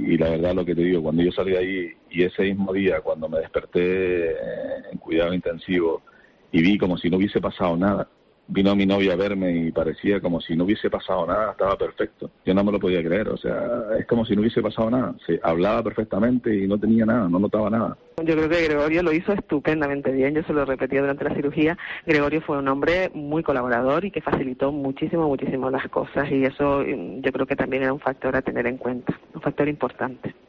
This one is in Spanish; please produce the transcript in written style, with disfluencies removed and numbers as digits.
y la verdad lo que te digo, cuando yo salí de ahí y ese mismo día, cuando me desperté en cuidado intensivo y vi como si no hubiese pasado nada, vino mi novia a verme y parecía como si no hubiese pasado nada, estaba perfecto. Yo no me lo podía creer, o sea, es como si no hubiese pasado nada. Se hablaba perfectamente y no tenía nada, no notaba nada. Yo creo que Gregorio lo hizo estupendamente bien, yo se lo repetía durante la cirugía. Gregorio fue un hombre muy colaborador y que facilitó muchísimo las cosas, y eso yo creo que también era un factor a tener en cuenta, un factor importante.